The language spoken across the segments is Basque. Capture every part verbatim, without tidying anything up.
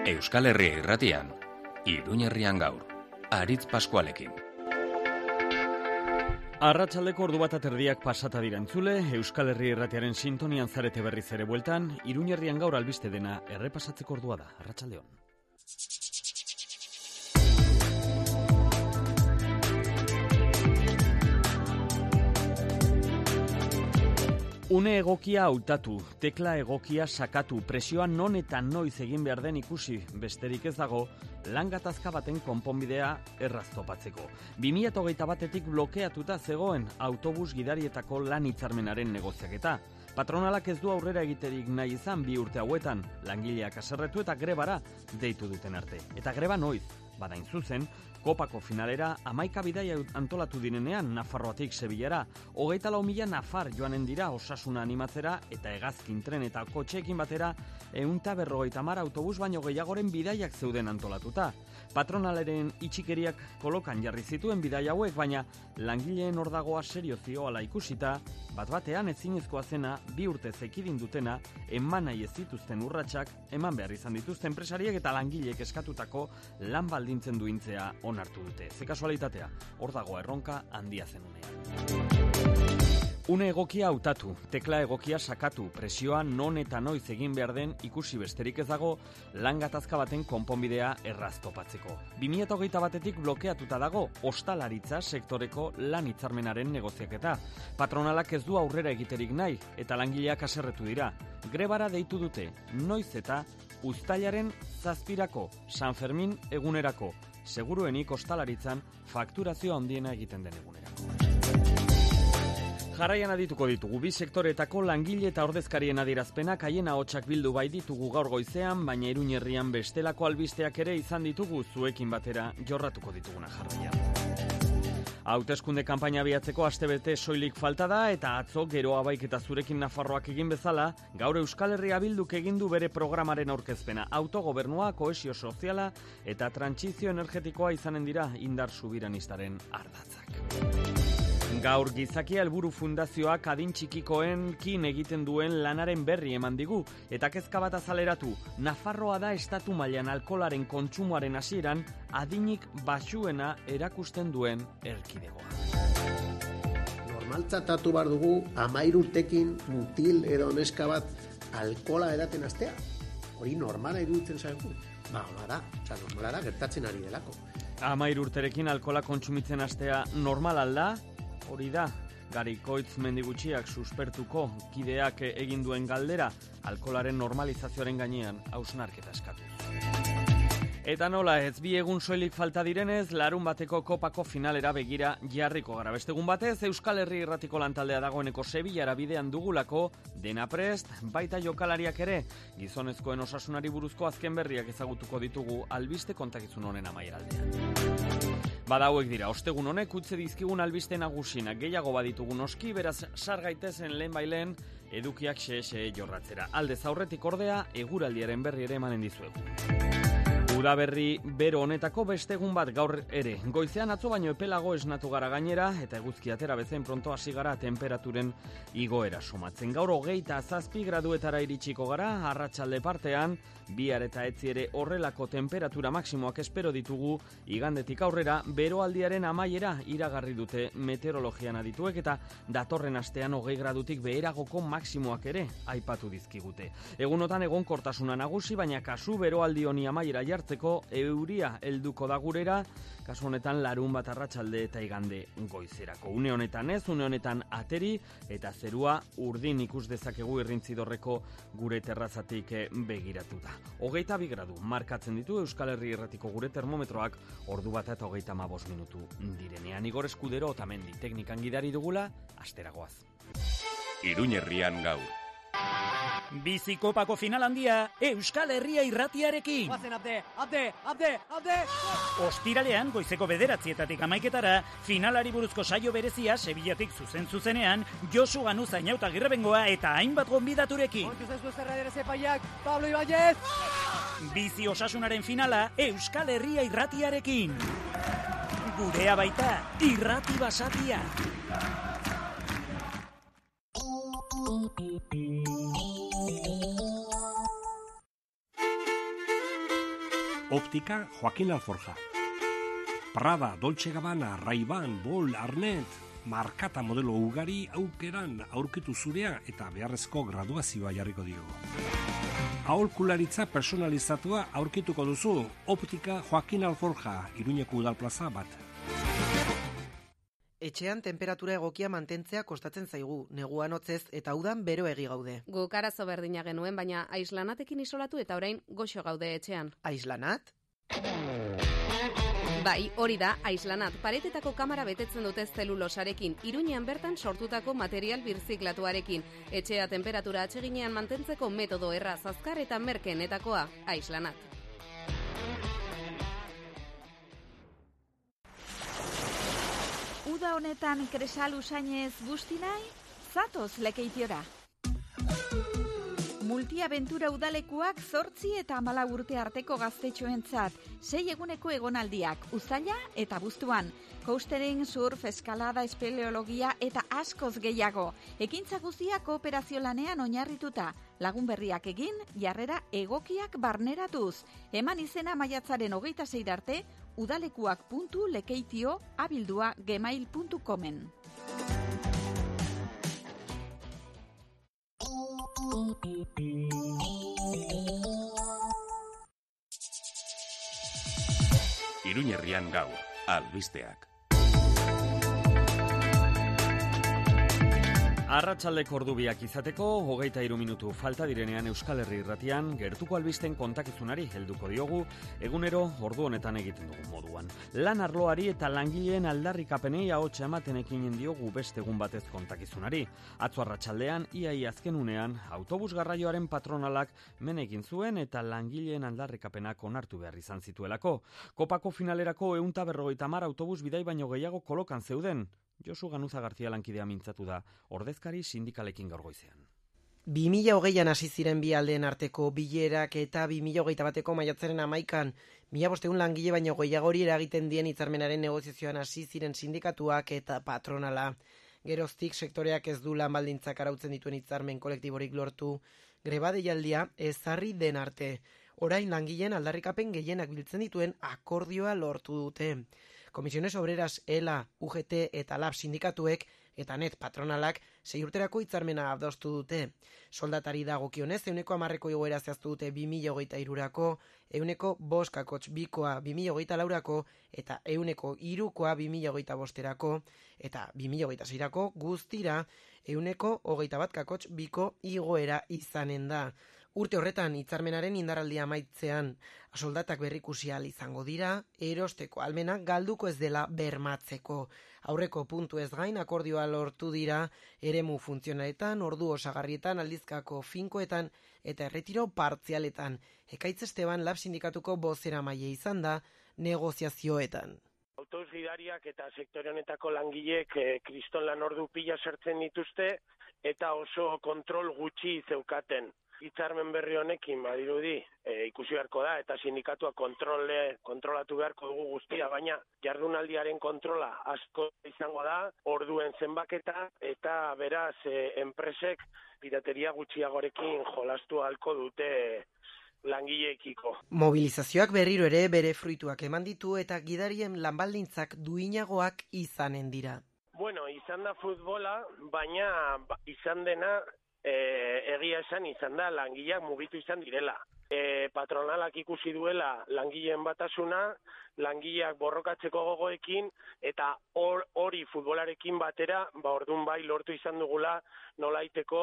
Euskal Herria irratian, Iruñerrian gaur, Aritz Paskualekin. Arratsaldeko ordu bat aterdiak pasata dira entzule, Euskal Herria irratiaren sintonian zarete berriz ere bueltan, Iruñerrian gaur albiste dena errepasatzeko ordua da. Arratsaldeon. Une egokia hautatu, tekla egokia sakatu, presioa non eta noiz egin behar den ikusi, besterik ez dago, lan gatazka baten konponbidea erraz topatzeko. bi mila hogeita batetik blokeatuta zegoen autobus gidarietako lan hitzarmenaren negoziaketa. Patronalak ez du aurrera egiterik nahi izan bi urte hauetan, langileak haserretu eta grebara deitu duten arte. Eta greba noiz, badain zuzen, Kopako finalera hamaika bidaia antolatu direnean Nafarroatik Sevillara, hogeita lau mila nafar joanen dira osasuna animatzera eta hegazkin tren eta kotxeekin batera ehunta berrogeita hamar autobus baino gehiagoren bidaiak zeuden antolatuta. Patronalaren itxikeriak kolokan jarri zituen bidaia hauek, baina langileen ordagoa serio zioala ikusita, bat batean ezinezkoa zena bi urte zekidin dutena eman nahi ez zituzten urratsak eman behar izan dituzten enpresariek eta langileek eskatutako lan baldintzen duintzea onartu dute. Ze kasualitatea, hor dago erronka handia zenunean. Une egokia hautatu, tekla egokia sakatu, presioa non eta noiz egin behar den ikusi besterik ez dago lan gatazka baten konponbidea erraz topatzeko. bi mila hogeita batetik blokeatuta dago ostalaritza sektoreko lan hitzarmenaren negoziaketa. Patronalak ez du aurrera egiterik nahi eta langileak haserretu dira. Grebara deitu dute, noiz eta uztailaren zazpirako, San Fermin egunerako, seguruenik ostalaritzan fakturazio handiena egiten den egunerako. Jarraian adituko ditugu, bi sektoretako langile eta ordezkarien adierazpenak haien ahotsak bildu bai ditugu gaur goizean, baina Iruñerrian bestelako albisteak ere izan ditugu zuekin batera jorratuko dituguna jarraian. Hauteskunde kanpaina abiatzeko astebete soilik falta da eta atzo gero abaik eta zurekin Nafarroak egin bezala, gaur Euskal Herria Bilduk egin du bere programaren aurkezpena. Autogobernua, kohesio soziala eta trantsizio energetikoa izanen dira indar subiranistaren ardatzak. Gaur Gizakia Helburu Fundazioak adin txikikoen kin egiten duen lanaren berri eman digu eta kezka bat azaleratu. Nafarroa da estatu mailan alkoholaren kontsumoaren hasieran adinik baxuena erakusten duen erkidegoa. Normaltzatatu behar dugu hamairu urtekin mutil edo neska bat alkohola edaten hastea. Hori normala iruditzen zaigu. Ba, bada, oza, normala da gertatzen ari delako. Hamairu urterekin alkohola kontsumitzen hastea normal alda? Hori da, Garikoitz Mendigutxiak suspertuko kideak egin duen galdera, alkoholaren normalizazioaren gainean hausnarketa eskatu. Eta nola ez bi egun soilik falta direnez, larun bateko kopako finalera begira jarriko gara. Bestegun batez, Euskal Herri irratiko lantaldea dagoeneko Sevillara bidean dugulako, dena prest, baita jokalariak ere, gizonezkoen osasunari buruzko azken berriak ezagutuko ditugu albiste kontakizun honen amaieraldean. Bada hauek dira, ostegun honek utze dizkigun albiste nagusinak gehiago baditugu noski, beraz sar gaitezen lehen bailen edukiak xe-xe jorratzera. Aldez aurretik ordea, eguraldiaren berri ere emanen dizuegu. Udaberri bero honetako beste egun bat gaur ere. Goizean atzo baino epelago esnatu gara gainera eta eguzki atera bezain pronto hasi gara temperaturen igoera somatzen. Gaur hogeita zazpi graduetara iritsiko gara, arratsalde partean, bihar eta etzi ere horrelako temperatura maksimoak espero ditugu, igandetik aurrera beroaldiaren amaiera iragarri dute meteorologian adituek eta datorren astean hogei gradutik beheragoko maksimoak ere aipatu dizkigute. Egunotan egonkortasuna nagusi, baina kasu beroaldi honi amaiera jartzen euria helduko da gurera, kasu honetan larun bat arratsalde eta igande goizerako. Une honetan ez, une honetan ateri eta zerua urdin ikus dezakegu irrintzidorreko gure terrazatik begiratuta. Hogeita bi gradu markatzen ditu Euskal Herri irratiko gure termometroak ordu bat eta hogeita hamabost minutu direnean. Igor Eskudero Otamendi teknikan gidari dugula, asteragoaz. Iruñerrian gaur. Bizikopako final handia Euskal Herria irratiarekin. Guazen, abde, abde, abde, abde! Ostiralean, goizeko bederatzietatik amaiketara, finalari buruzko saio berezia Sevillatik zuzen zuzenean, Josu Ganuza Inauta Girrebengoa eta hainbat gonbidaturekin. Kontuz ez du zerra ere zepaiak, Pablo Ibáñez! Bizi osasunaren finala Euskal Herria irratiarekin. Gurea baita, irrati basatia. Optika Joaquin Alforja. Prada, Dolce Gabbana, Ray-Ban, Bol, Arnett, markata modelo ugari aukeran aurkitu zurea eta beharrezko graduazioa jarriko diogu. Aholkularitza personalizatua aurkituko duzu, Optika Joaquin Alforja, Iruñeko udalplaza bat. Etxean temperatura egokia mantentzea kostatzen zaigu, neguan hotzez eta udan bero egi gaude. Guk arazo berdina genuen, baina aislanatekin isolatu eta orain goxo gaude etxean. Aislanat? Bai, hori da, aislanat. Paretetako kamera betetzen dute zelulosarekin, Iruñean bertan sortutako material birziklatuarekin. Etxea temperatura atseginean mantentzeko metodo erraz, azkar eta merkeenetakoa, aislanat. Uda honetan kresal usainez busti nahi, zatoz Lekeitiora. Multiaventura udalekuak zortzi eta hamala urte arteko gaztetxoentzat, sei eguneko egonaldiak, uzaila eta abuztuan, coastering, surf, eskalada, espeleologia eta askoz gehiago. Ekintza guztiak kooperazio lanean oinarrituta, lagun berriak egin, jarrera egokiak barneratuz. Eman izena maiatzaren hogeita sei arte, udalekuak puntu lekeitio abildua gmail puntu comen. Iruñerrian gaur, albisteak. Arratsaldeko ordubiak izateko, hogeita hiru minutu falta direnean Euskal Herri Irratian, gertuko albisten kontakizunari helduko diogu, egunero ordu honetan egiten dugu moduan. Lan arloari eta langileen aldarrikapenei ahotsa ematen ekinen diogu beste egun batez kontakizunari. Atzo arratsaldean, iaia azken unean, autobus garraioaren patronalak men egin zuen eta langileen aldarrikapenak onartu behar izan zituelako. Kopako finalerako ehun eta berrogeita hamar autobus bidai baino gehiago kolokan zeuden. Josu Ganuza Gartzia lankidea mintzatu da, ordezkari sindikalekin gaur goizean. bi mila hogeian hasi ziren bi aldeen arteko bilerak eta bi mila hogeita bateko maiatzaren hamaikan, mila bosteun langile baino gehiagori eragiten dien hitzarmenaren negoziazioan hasi ziren sindikatuak eta patronala. Geroztik sektoreak ez du lan baldintzak arautzen dituen hitzarmen kolektiborik lortu, greba deialdia ezarri den arte. Orain langileen aldarrikapen gehienak biltzen dituen akordioa lortu dute. Komisiones Obreras, E L A, U G T eta Lab sindikatuek eta net patronalak sei urterako hitzarmena adostu dute. Soldatari dagokionez ehuneko hamarreko igoera zehaztu dute bi mila hogeita hirurako, ehuneko bost kakotx bikoa bi mila hogeita laurako eta ehuneko hirukoa bi mila hogeita bosterako eta bi mila hogeita seirako guztira ehuneko hogeita bat kakotx biko igoera izanen da. Urte horretan hitzarmenaren indarraldia amaitzean, soldatak berrikusi ahal izango dira, erosteko almena galduko ez dela bermatzeko. Aurreko puntu ez gain akordioa lortu dira, eremu funtzionaletan, ordu osagarrietan, aldizkako finkoetan eta erretiro partzialetan. Ekaitz Esteban Lab sindikatuko bozera maile izan da negoziazioetan. Autobus gidariak eta sektore honetako langileek eh, kriston lan ordu pila sartzen dituzte eta oso kontrol gutxi zeukaten. Hitzarmen berri honekin badirudi e, ikusi beharko da eta sindikatua kontrole, kontrolatu beharko dugu guztia, baina jardunaldiaren kontrola asko izango da, orduen zenbaketa eta beraz e, enpresek pirateria gutxiagorekin jolastu ahalko dute langileekiko. Mobilizazioak berriro ere bere fruituak eman ditu eta gidarien lanbaldintzak duinagoak izanen dira. Bueno, izan da futbola, baina izan dena E, egia esan izan da langileak mugitu izan direla. E, patronalak ikusi duela langileen batasuna, langileak borrokatzeko gogoekin eta hori or, futbolarekin batera, ba ordun bai lortu izan dugula nolaiteko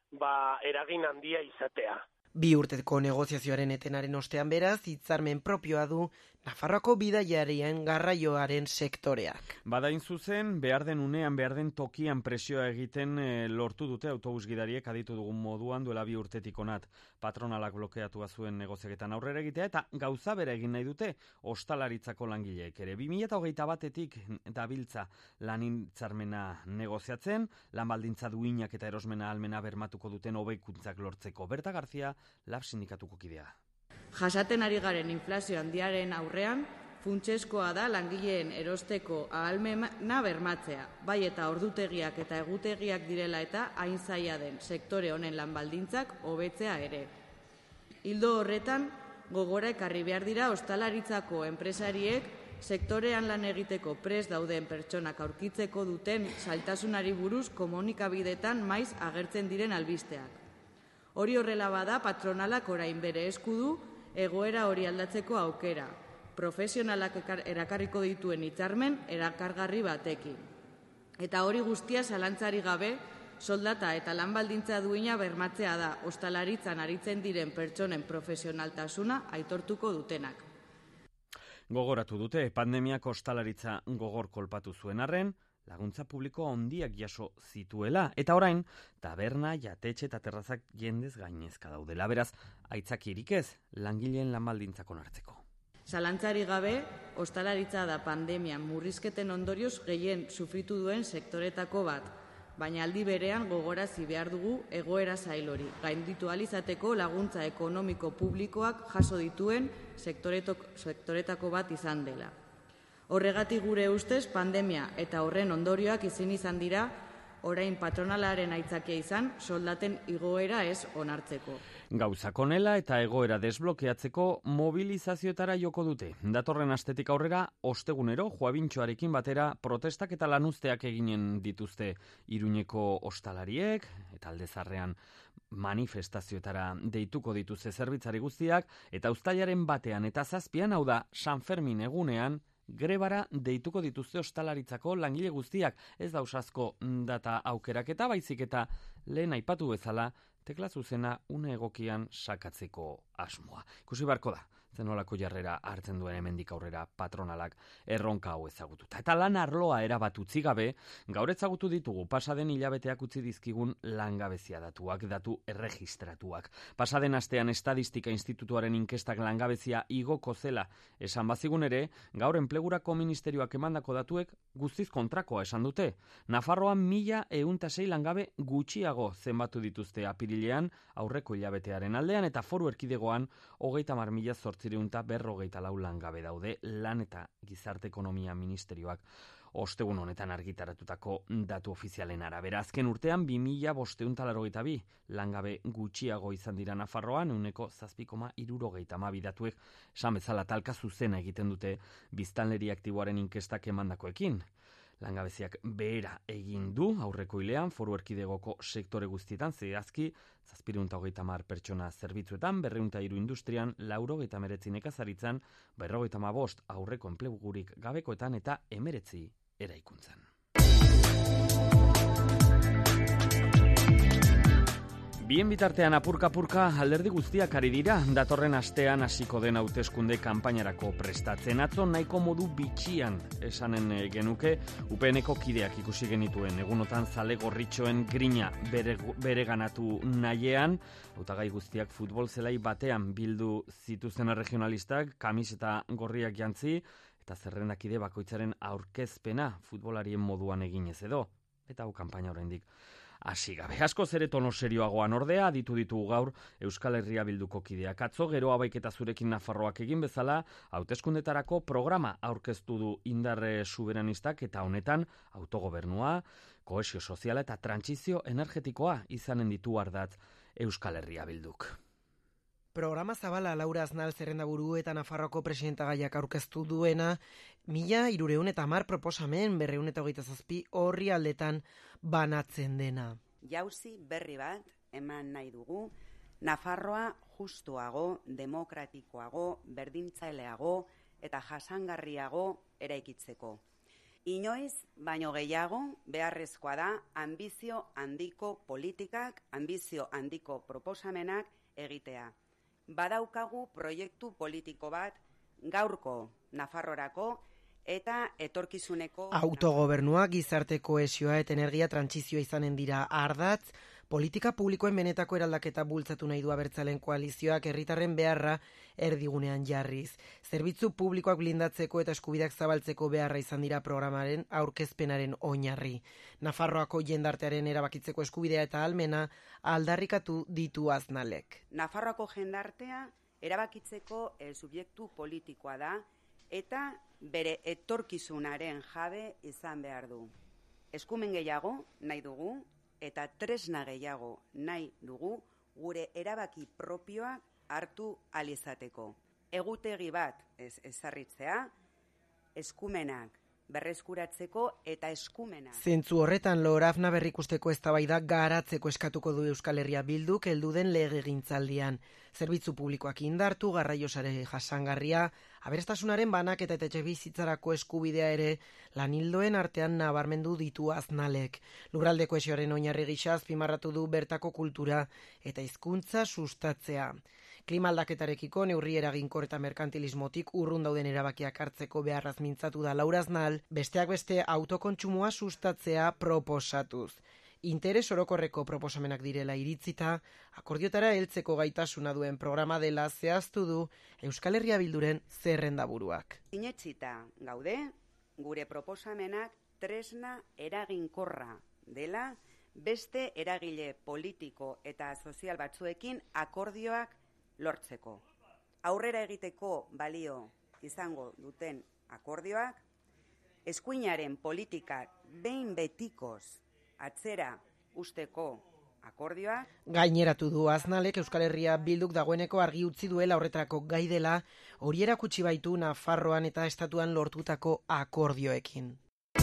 ba eragin handia izatea. Bi urteko negoziazioaren etenaren ostean beraz, hitzarmen propioa du Nafarroako bidaiarien garraioaren sektoreak. Badain zuzen, behar den unean, behar den tokian presioa egiten e, lortu dute autobus gidariek aditu dugun moduan duela bi urtetik onat. Patronalak blokeatua zuen negoziaketan aurrera egitea eta gauza bera egin nahi dute ostalaritzako langileek ere. bi mila hogeita batetik dabiltza lanintzarmena negoziatzen, lanbaldintza duinak eta erosmena almena bermatuko duten hobekuntzak lortzeko. Berta Garzia, Lab sindikatuko kidea. Jasaten ari garen inflazio handiaren aurrean, funtsezkoa da langileen erosteko ahalmena bermatzea, bai eta ordutegiak eta egutegiak direla eta hain zaila den sektore honen lanbaldintzak hobetzea ere. Ildo horretan, Gogora ekarri behar dira ostalaritzako enpresariek sektorean lan egiteko prest dauden pertsonak aurkitzeko duten zailtasunari buruz komunikabideetan maiz agertzen diren albisteak. Hori horrela bada patronalak orain bere esku du egoera hori aldatzeko aukera, profesionalak erakarriko dituen hitzarmen erakargarri batekin. Eta hori guztia zalantzari gabe soldata eta lan baldintza duina bermatzea da ostalaritzan aritzen diren pertsonen profesionaltasuna aitortuko dutenak. Gogoratu dute, pandemiak ostalaritza gogor kolpatu zuen arren, laguntza publiko handiak jaso zituela, eta orain, taberna, jatetxe eta terrazak jendez gainezka daudela. Beraz, aitzakirik ez, langileen lan baldintzak onartzeko. Zalantzari gabe, ostalaritza da pandemian murrizketen ondorioz gehien sufritu duen sektoretako bat, baina aldi berean gogorazi behar dugu egoera zail hori, gainditu ahal izateko laguntza ekonomiko publikoak jaso dituen sektoretako bat izan dela. Horregatik gure ustez pandemia eta horren ondorioak ezin izan dira orain patronalaren aitzakia izan soldaten igoera ez onartzeko. Gauzak honela eta egoera desblokeatzeko mobilizazioetara joko dute. Datorren astetik aurrera, ostegunero, Joabintxoarekin batera protestak eta lanuzteak eginen dituzte Iruñeko ostalariek, eta Aldezarrean manifestazioetara deituko dituzte zerbitzari guztiak, eta uztailaren batean eta zazpian, hau da, San Fermin egunean, grebara deituko dituzte ostalaritzako langile guztiak, ez da usazko data aukeraketa, baizik eta lehen aipatu bezala, tekla zuzena une egokian sakatzeko asmoa. Ikusi barko da, zenolako jarrera hartzen duen hemendik aurrera patronalak erronka hau ezagututa. Eta lan arloa erabat utzi gabe, gaur ezagutu ditugu pasaden hilabeteak utzi dizkigun langabezia datuak, datu erregistratuak. Pasaden astean Estadistika Institutuaren inkestak langabezia igoko zela esan bazigun ere, gaur enplegurako ministerioak emandako datuek guztiz kontrakoa esan dute. Nafarroan mila ehun eta sei langabe gutxiago zenbatu dituzte apirilean aurreko hilabetearen aldean, eta Foru Erkidegoan hogeita hamar mila zortziehun eta berrogeita lau langabe daude. Lan eta Gizarte Ekonomia Ministerioak ostegun honetan argitaratutako datu ofizialen arabera. Azken urtean bi mila bostehun eta laurogeita bi langabe gutxiago izan dira Nafarroan, ehuneko zazpi koma hirurogeita hamabi datuek esan bezala talka zuzena egiten dute biztanleri aktiboaren inkestak emandakoekin. Langabeziak behera egin du aurreko hilean Foru Erkidegoko sektore guztietan, zehazki zazpiehun eta hogeita hamar pertsona zerbitzuetan, berrehun eta hiru industrian, laurogeita hemeretzi nekazaritzan, berrogeita hamabost aurreko enplegurik gabekoetan eta hemeretzi eraikuntzan. Bien bitartean apurka-apurka alderdi guztiak ari dira, datorren astean hasiko den hauteskunde kanpainarako prestatzen. Atzo nahiko modu bitxian esanen genuke, U P N-eko kideak ikusi genituen egunotan zale gorritxoen grina bere, bere ganatu nahiean, hautagai guztiak futbol zelai batean bildu zituzten regionalistak, kamiseta gorriak jantzi, eta zerrendakide bakoitzaren aurkezpena futbolarien moduan eginez edo, eta hau kanpaina oraindik hasi gabe. Asko zere tono serioagoan ordea, ditu ditugu gaur Euskal Herria Bilduko kideak. Atzo gero abaiketa zurekin Nafarroak egin bezala, hauteskundetarako programa aurkeztu du indarre soberanistak, eta honetan autogobernua, kohesio soziala eta trantsizio energetikoa izanen ditu ardatz Euskal Herria Bilduk. Programa zabala Laura Aznal zerrendaburu eta Nafarroako presidentagaiak aurkeztu duena, mila hirureun eta hamar proposamen berreun eta hogeita zazpi horri aldetan banatzen dena. Jauzi berri bat eman nahi dugu, Nafarroa justuago, demokratikoago, berdintzaileago eta jasangarriago eraikitzeko. Inoiz baino gehiago beharrezkoa da anbizio handiko politikak, anbizio handiko proposamenak egitea. Badaukagu proiektu politiko bat gaurko Nafarrorako eta etorkizuneko autogobernua, gizarte kohesioa eta energia trantsizioa izanen dira ardatz. Politika publikoen benetako eraldaketa bultzatu nahi du abertzalen koalizioak herritarren beharra erdigunean jarriz. Zerbitzu publikoak blindatzeko eta eskubideak zabaltzeko beharra izan dira programaren aurkezpenaren oinarri. Nafarroako jendartearen erabakitzeko eskubidea eta ahalmena aldarrikatu ditu Aznalek. Nafarroako jendartea erabakitzeko e, subjektu politikoa da eta bere etorkizunaren jabe izan behar du. Eskumen gehiago nahi dugu, eta tresna gehiago nahi dugu gure erabaki propioak hartu alizateko. Egutegi bat ez ezarritzea, eskumenak berreskuratzeko eta eskumena. Zentzu horretan Lorafna berrikusteko eztabaida garatzeko eskatuko du Euskal Herria Bilduk heldu den legegintzaldian. Zerbitzu publikoak indartu, garraio sare jasangarria, aberastasunaren banaketa eta etxebizitzarako eskubidea ere lanildoen artean nabarmendu ditu Aznalek. Lurralde kohesioaren oinarri gisa azpimarratu du bertako kultura eta hizkuntza sustatzea. Klima aldaketarekiko neurri eraginkor eta merkantilismotik urrun dauden erabakiak hartzeko beharraz mintzatu da Laura Aznal, besteak beste autokontsumoa sustatzea proposatuz. Interes orokorreko proposamenak direla iritzita, akordiotara heltzeko gaitasuna duen programa dela zehaztu du Euskal Herria Bilduren zerrendaburuak. Sinetsita gaude, gure proposamenak tresna eraginkorra dela, beste eragile politiko eta sozial batzuekin akordioak lortzeko. Aurrera egiteko balio izango duten akordioak, eskuinaren politikak behin betikoz atzera usteko akordioak. Gaineratu du Aznalek Euskal Herria Bilduk dagoeneko argi utzi duela horretarako gai dela, hori erakutsi baitu Nafarroan eta estatuan lortutako akordioekin.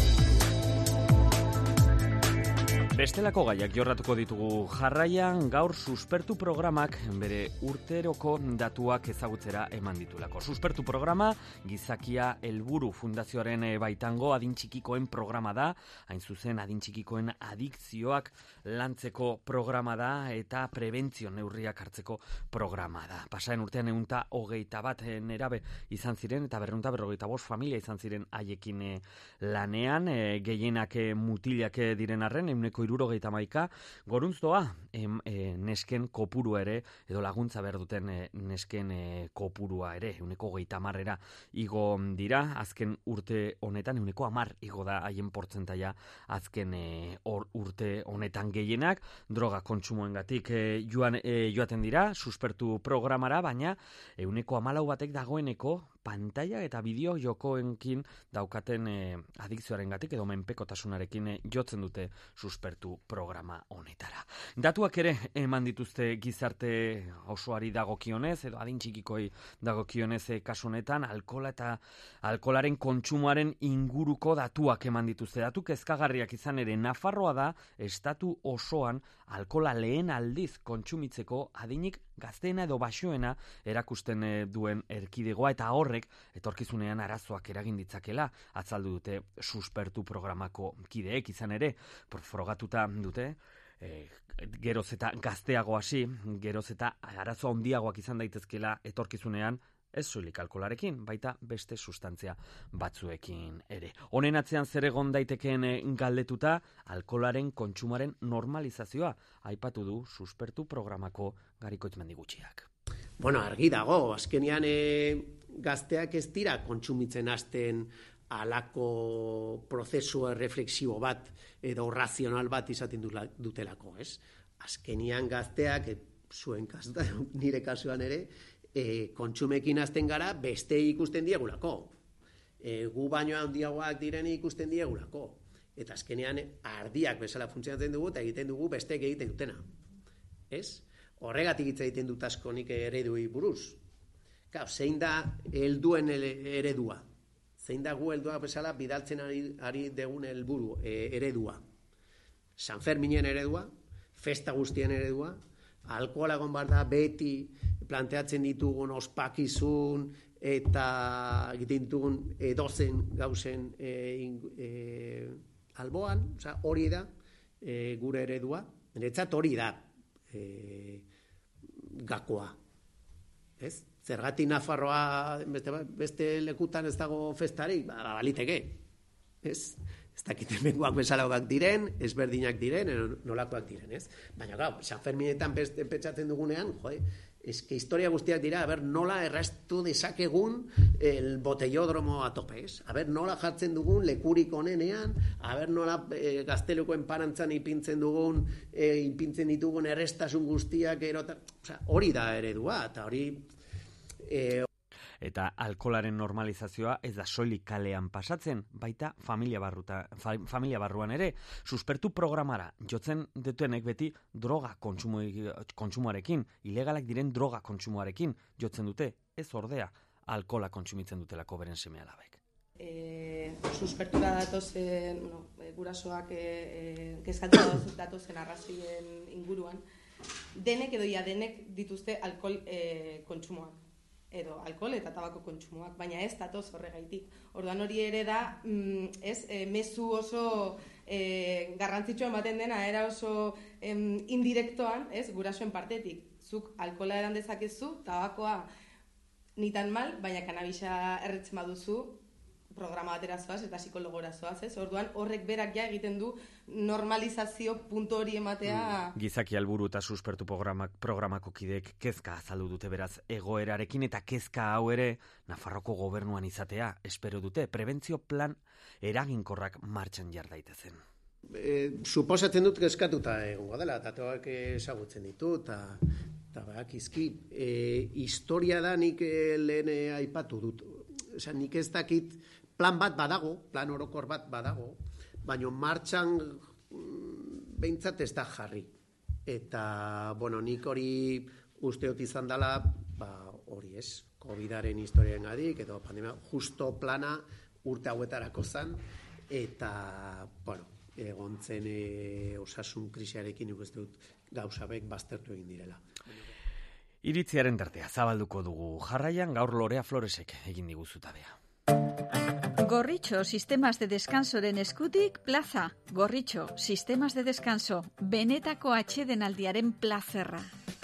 Bestelako gaiak jorratuko ditugu jarraian, gaur suspertu programak bere urteroko datuak ezagutzera eman ditulako. Suspertu programa gizakia helburu fundazioaren baitango adintxikikoen programa da, hain zuzen adintxikikoen adikzioak lantzeko programa da eta prebentzio neurriak hartzeko programa da. Pasaren urtean ehunta hogeita bat nerabe izan ziren eta berrehunta berrogeita bost familia izan ziren haiekin lanean, e, gehienak mutilak diren arren, ehuneko hirurogeita hamaika, gorunztoa em, e, nesken kopurua ere, edo laguntza behar duten e, nesken e, kopurua ere, ehuneko hogeita hamarrera igo dira, azken urte honetan, ehuneko hamar igo da haien portzentaia azken e, or, urte honetan gehienak, droga kontsumoengatik e, joan, e, joaten dira, suspertu programara, baina ehuneko hamalau batek dagoeneko pantalla eta bideo jokoenkin daukaten e, adikzioarengatik edo menpekotasunarekin e, jotzen dute suspertu programa honetara. Datuak ere eman dituzte gizarte osoari dagokionez edo adin txikikoi dagokionez e, kasu honetan alkola eta alkolaren kontsumoaren inguruko datuak eman dituzte. Datu kezkagarriak izan ere Nafarroa da estatu osoan alkola lehen aldiz kontsumitzeko adinik gazteena edo baxoena erakusten e, duen erkidegoa eta horrek etorkizunean arazoak eragin ditzakela azaldu dute suspertu programako kideek izan ere frogatuta dute e, geroz eta gazteago hasi, geroz eta arazo handiagoak izan daitezkela etorkizunean ez soilik alkolarekin, baita beste sustantzia batzuekin ere. Honen atzean zer egon daitekeen galdetuta, alkolaren kontsumaren normalizazioa aipatu du suspertu programako Garikoitz Mendigutxiak. Bueno, argi dago, azkenean e, gazteak ez dira kontsumitzen hasten alako prozesu reflexibo bat edo razional bat izaten dutelako, ez? Azkenean gazteak, e, zuen kasuan, nire kasuan ere, E, kontsumekin hasten gara beste ikusten diegulako. E, gu baino handiagoak diren ikusten diegulako. Eta azkenean ardiak bezala funtzionatzen dugu eta egiten dugu besteek egiten dutena. Ez? Horregatik hitz egiten dut asko nik eredui buruz. Kau, zein da helduen eredua? Zein da gu heldua bezala bidaltzen ari, ari degun helburu e, eredua? San Ferminen eredua, festa guztien eredua, alkohola egon behar da beti planteatzen ditugun ospakizun eta egiten ditugun edozen gauzen e, e, alboan, oza, hori da e, gure eredua, niretzat hori da e, gakoa. Ez? Zergatik Nafarroa beste, beste lekutan ez dago festarik, ba, baliteke. Ez? Ez dakiten bengoak bezalagoak diren, ezberdinak diren, nolakoak diren, ez? Baina, gau, San Ferminetan pentsatzen dugunean, jode, eske historia guztiak dira, a ber, nola erraztu dezakegun el botellódromo a tope, ez? A ber, nola jartzen dugun lekurik onenean, a ber, nola e, gazteluko enparantzan ipintzen dugun, e, ipintzen ditugun errestasun guztiak, erota, o sea, hori da eredua, eta hori... E, Eta alkolaren normalizazioa ez da soilik kalean pasatzen, baita familia, barruta, fa, familia barruan ere. Suspertu programara jotzen dutenek beti droga kontsumo, kontsumoarekin, ilegalak diren droga kontsumoarekin jotzen dute, ez ordea alkola kontsumitzen dutelako beren seme-alabek. E, suspertura datozen, bueno, gurasoak e, e, kezkatzen datozen arrazoien inguruan, denek edo ja denek dituzte alkohol e, kontsumoak. Edo alkohol eta tabako kontsumoak, baina ez datoz horregaitik. Orduan hori ere da, mm, ez, e, mezu oso e, garrantzitsua ematen dena, era oso em, indirektoan, ez, gurasoen partetik. Zuk alkohola edan dezakezu, tabakoa nitan mal, baina kanabisa erretzen baduzu, programa batera zoaz eta psikologora zoaz, ez? Orduan horrek berak ja egiten du normalizazio puntu hori ematea. Mm, gizaki alburu eta suspertu programak, programako kideek kezka azaldu dute beraz egoerarekin eta kezka hau ere Nafarroko gobernuan izatea espero dute prebentzio plan eraginkorrak martxan jar daitezen. E, suposatzen dut kezkatuta egongo dela, datuak ezagutzen ditu eta eta bakizki e, historia da nik lehen aipatu dut. Osea, nik ez dakit plan bat badago, plan orokor bat badago, baina martxan behintzat ez da jarri. Eta, bueno, nik hori usteot izan dela, ba, hori ez, COVIDaren historiaren gadik, edo pandemia, justo plana urte hauetarako zan, eta, bueno, egon zen e, osasun krisiarekin nik uste dut gauzabek baztertu egin direla. Iritziaren tartea zabalduko dugu. Jarraian gaur Lorea Floresek egin diguzutabea. Gorritxo, sistemas de descansoren eskutik, plaza. Gorritxo, sistemas de descanso, benetako atsedenaldiaren plazerra.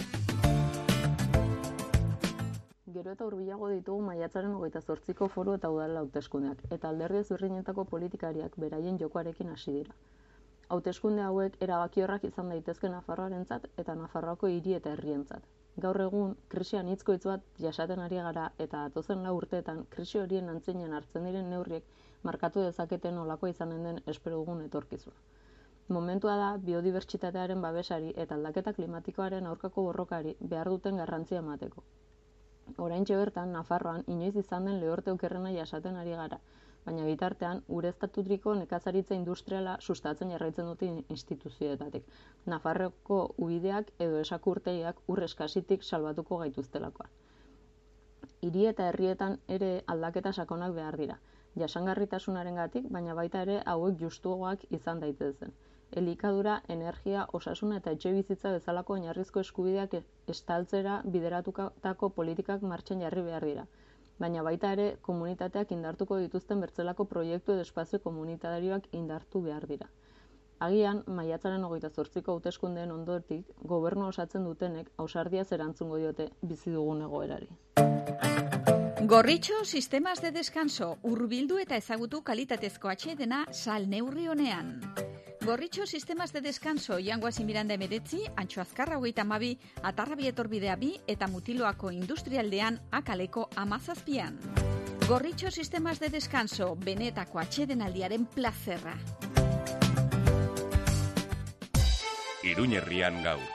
Gero eta hurbilago ditugu maiatzaren hogeita zortziko foru eta udal hauteskundeak, eta alderdi ezberdinetako politikariak beraien jokoarekin hasi dira. Hauteskunde hauek erabakiorrak izan daitezke Nafarroarentzat eta Nafarroako hiri eta herrientzat. Gaur egun, krisian hitzkoitz bat jasaten ari gara eta datozen lau urteetan krisi horien antzinen hartzen diren neurriek markatu dezaketen olako izanen den espero dugun etorkizuna. Momentua da biodibertsitatearen babesari eta aldaketa klimatikoaren aurkako borrokari behar duten garrantzia emateko. Oraintxe bertan, Nafarroan inoiz izan den lehorte okerrena jasaten ari gara, baina bitartean ureztatutriko nekazaritza industriala sustatzen jarraitzen dute instituzioetatik. Nafarroko ubideak edo esakurtegiak ur eskasitik salbatuko gaituztelakoa. Hiri eta herrietan ere aldaketa sakonak behar dira. Jasangarritasunarengatik, baina baita ere hauek justuagoak izan daitezen. Elikadura, energia, osasuna eta etxe bizitza bezalako oinarrizko eskubideak estaltzera bideratutako politikak martxan jarri behar dira. Baina baita ere komunitateak indartuko dituzten bertzelako proiektu edo espazio komunitarioak indartu behar dira. Agian, maiatzaren hogeita zortziko hauteskundeen ondotik, gobernu osatzen dutenek ausardiaz erantzungo diote bizi dugun egoerari. Gorritxo, sistemas de descanso, hurbildu eta ezagutu kalitatezko atsedena salneurri honean. Gorritxo, sistemas de descanso, Jangoazi Miranda emeretzi, Antxo Azkarra hogeita hamabi, Atarrabi etorbidea bi eta Mutiloako industrialdean akaleko amazazpian. Gorritxo, sistemas de descanso, benetako atsedenaldiaren plazerra. Iruñerrian gaur.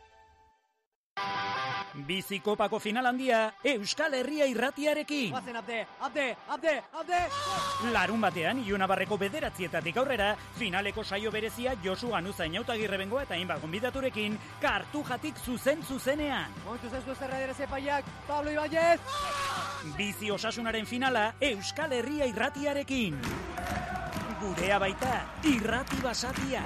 Bizikopako final handia Euskal Herria irratiarekin. Guazen, abde, abde, abde, abde! Larun batean, Iunabarreko bederatzietatik aurrera, finaleko saio berezia Josu Ganuza Inautagirre Bengoa eta hainbat gonbidaturekin Kartujatik zuzen zuzenean. Momentuz ez du zerra ere epaiak, Pablo Ibáñez! Bizi osasunaren finala Euskal Herria irratiarekin. Gurea baita, irrati basatia.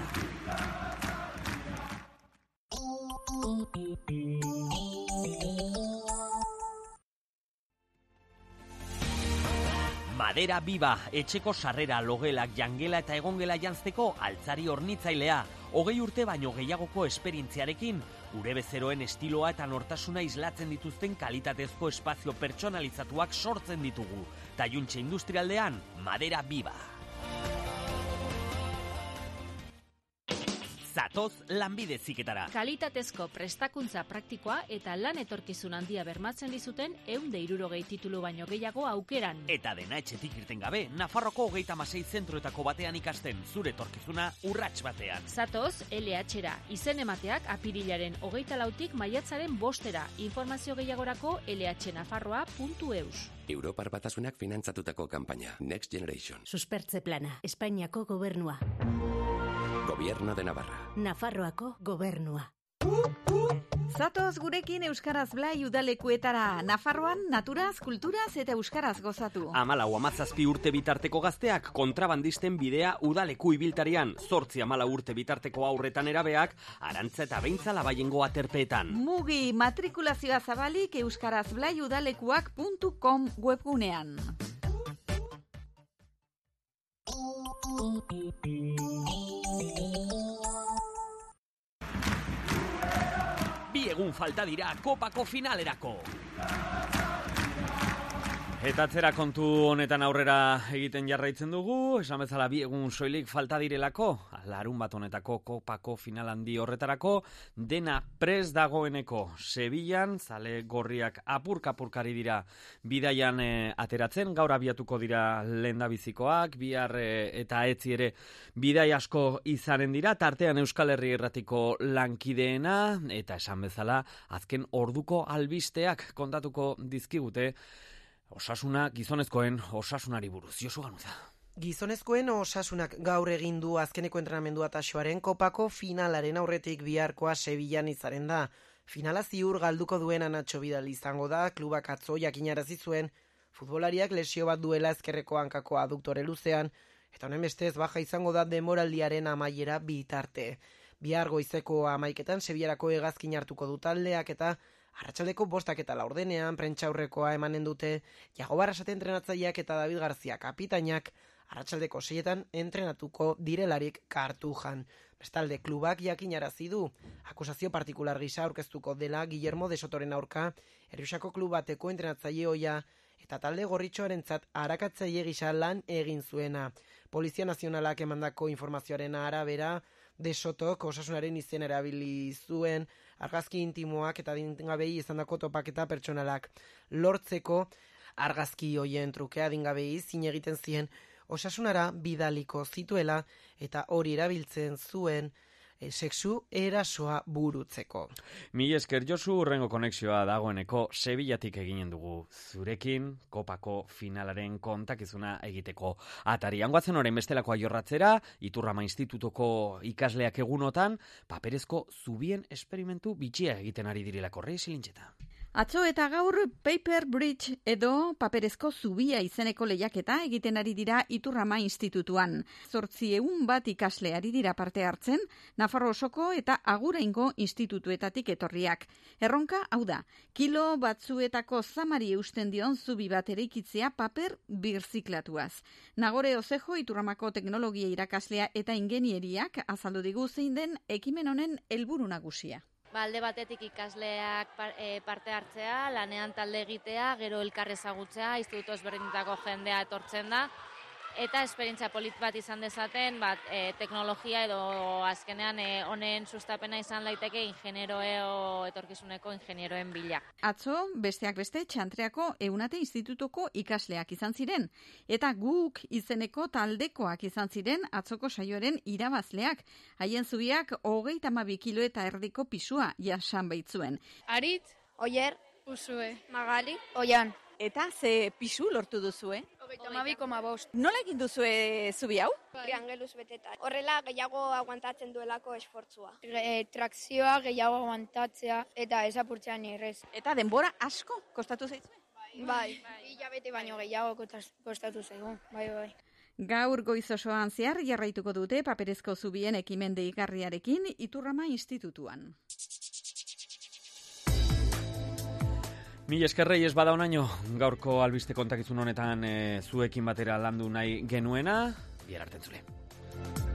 Madera Biba, etxeko sarrera, logelak, jangela eta egongela jantzteko altzari hornitzailea. Hogei urte baino gehiagoko esperientziarekin, gure bezeroen estiloa eta nortasuna islatzen dituzten kalitatezko espazio pertsonalizatuak sortzen ditugu. Taiuntxe industrialdean, Madera Biba. Zatoz lanbide heziketara. Kalitatezko prestakuntza praktikoa eta lan etorkizun handia bermatzen dizuten ehun eta hirurogei titulu baino gehiago aukeran. Eta dena etxetik irten gabe, Nafarroko hogeita hamasei zentroetako batean ikasten, zure etorkizuna urrats batean. Zatoz L H-ra izen emateak apirilaren hogeita lautik maiatzaren bostera. Informazio gehiagorako l h nafarroa puntu e u s. Europar Batasunak finantzatutako kanpaina Next Generation. Suspertze plana, Espainiako gobernua. Gobierno de Navarra. Nafarroako gobernua. Zatoz gurekin Euskaraz Blai udalekuetara. Nafarroan naturaz, kulturaz eta euskaraz gozatu. Amalau amazazpi urte bitarteko gazteak kontrabandisten bidea udaleku ibiltarian. Zortzi amalau urte bitarteko aurretan erabeak arantza eta beintza labaiengo aterpeetan. Mugi matrikulazioa zabalik euskaraz blai udalekuak puntu com webgunean. Bi egun falta dira kopako finalerako. Eta atzera kontu honetan aurrera egiten jarraitzen dugu, esan bezala bi egun soilik falta direlako, larun bat honetako kopako final handi horretarako, dena prest dagoeneko Sevillan, zale gorriak apurka-apurkari dira bidaian e, ateratzen, gaur abiatuko dira lehendabizikoak, bihar e, eta etzi ere bidai asko izanen dira, tartean Euskal Herri Irratiko lankideena, eta esan bezala azken orduko albisteak kontatuko dizkigute, Osasuna gizonezkoen osasunari buruz. Josu Ganuza. Gizonezkoen osasunak gaur egin du azkeneko entrenamendua taxoaren kopako finalaren aurretik biharkoa Sevillan izaren da. Finala ziur galduko duen Nacho Vidal izango da, klubak atzo jakinarazi zuen, futbolariak lesio bat duela ezkerreko hankako aduktore luzean, eta honen bestez baja izango da demoraldiaren amaiera bitarte. Bihar goizeko amaiketan Sevillarako hegazkin hartuko du taldeak eta arratsaldeko bostak eta laurdenean prentsaurrekoa emanen dute Iago Barrasate entrenatzaileak eta David Garzia kapitainak arratsaldeko seietan entrenatuko direlarik Kartujan. Bestalde klubak jakinarazi du akusazio partikular gisa aurkeztuko dela Guillermo de Sotoren aurka Errusako klub bateko entrenatzaile ohia eta talde gorritxoarentzat arakatzaile gisa lan egin zuena. Polizia Nazionalak emandako informazioaren arabera De Sotok osasunaren izen erabili zuen argazki intimoak eta adingabei izandako topaketa pertsonalak lortzeko argazki hoien truke adingabei zin egiten zien osasunara bidaliko zituela eta hori erabiltzen zuen e, sexu erasoa burutzeko. Mil esker Josu, urrengo konexioa dagoeneko Sevillatik eginen dugu zurekin kopako finalaren kontakizuna egiteko atarian goazen orain bestelakoa jorratzera, Iturrama Institutuko ikasleak egunotan paperezko zubien esperimentu bitxia egiten ari direlako. Rei Silintxeta. Atzo eta gaur Paper Bridge edo paperezko zubia izeneko lehiaketa egiten ari dira Iturrama Institutuan. Zortzieun bat ikasle ari dira parte hartzen, Nafarro osoko eta Aguraingo institutuetatik etorriak. Erronka, hau da, kilo batzuetako zamari eusten dion zubi bat eraikitzea paper birziklatuaz. Nagore Ozejo Iturramako teknologia irakaslea eta ingenieriak azaldu digu zein den ekimen honen helburu nagusia. Ba, alde batetik ikasleak parte hartzea, lanean talde egitea, gero elkar ezagutzea, instituto ezberdinetako jendea etortzen da, eta esperientzia polit bat izan dezaten, bat, e, teknologia edo azkenean e, honen sustapena izan daiteke ingenieroe etorkizuneko ingenieroen bila. Atzo, besteak beste, Txantreako Eunate Institutuko ikasleak izan ziren, eta guk izeneko taldekoak izan ziren atzoko saioaren irabazleak, haien zubiak hogeita hamabi kilo eta erdiko pisua jasan baitzuen. Aritz, Oier, Usue, Magali, Oian. Eta ze pisu lortu duzue? Hogeita hamabi koma bost. Nola egin duzue zubi hau? Triangeluz beteta. Horrela gehiago aguantatzen duelako esfortzua. E, trakzioa gehiago aguantatzea eta ezapurtzean errez. Eta denbora asko kostatu zaizue? Bai, hilabete baino gehiago kostatu zaigu. Bai, bai. Gaur goiz osoan zehar jarraituko dute paperezko zubien ekimen deigarriarekin Iturrama Institutuan. Mil eskerrei ez bada onaino, gaurko albiste kontakizun honetan e, zuekin batera landu nahi genuena, bihar arte entzule.